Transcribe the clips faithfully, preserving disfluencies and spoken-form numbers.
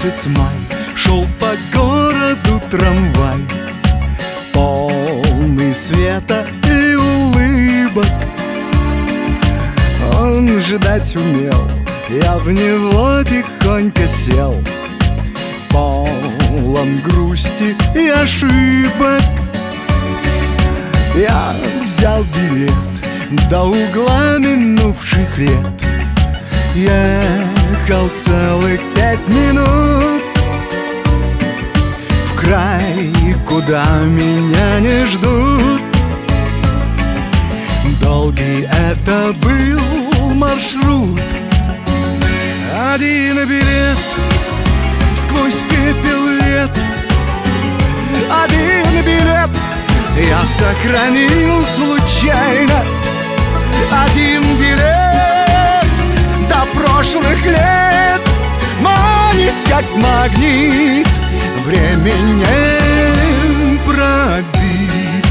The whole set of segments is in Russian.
месяц май, шел по городу трамвай, полный света и улыбок. Он ждать умел, я в него тихонько сел, полон грусти и ошибок. Я взял билет до угла минувших лет, ехал целых пять минут в край, куда меня не ждут. Долгий это был маршрут, один билет сквозь пепел лет, один билет я сохранил случайно, один билет до прошлых лет манит как магнит, временем пробит.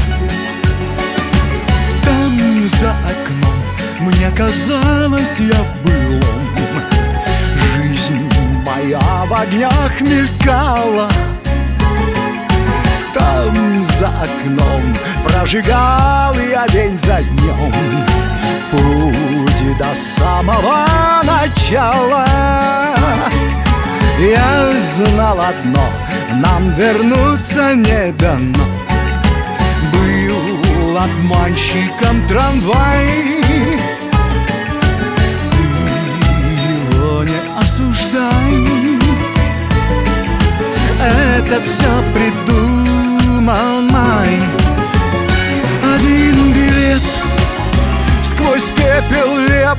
Там за окном мне казалось, я в былом, жизнь моя в огнях мелькала. Там за окном прожигал я день за днем путь до самого начала. Я знал одно, нам вернуться не дано. Был обманщиком трамвай, ты его не осуждай. Это все придумал май. Один билет сквозь пепел лет,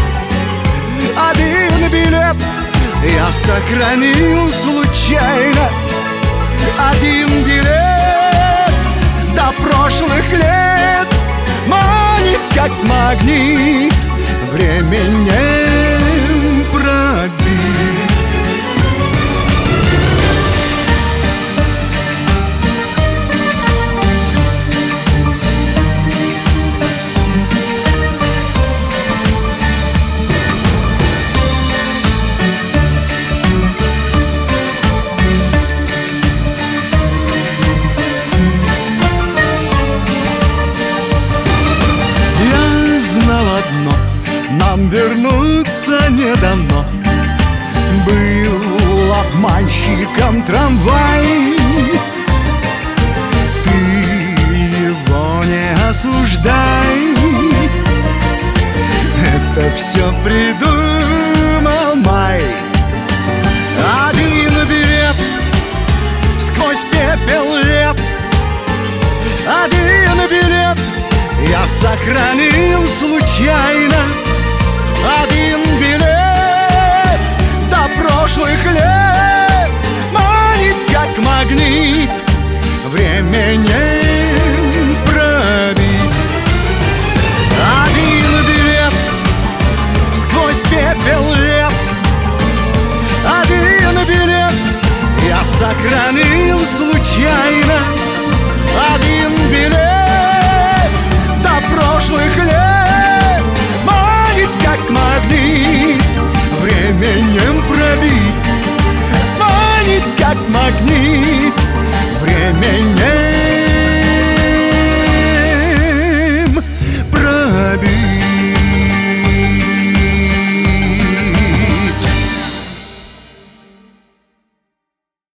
один билет я сохранил случайно, один билет до прошлых лет манит как магнит, временем пробит. Нам вернуться не дано. Был обманщиком трамвай, ты его не осуждай. Это все придумал май. Один билет сквозь пепел лет, один билет я сохранил случайно, один билет до прошлых лет манит как магнит, временем пробит. Один билет сквозь пепел лет, один билет я сохранил случайно, один билет до прошлых лет манит как магнит, временем пробит. Манит как магнит, временем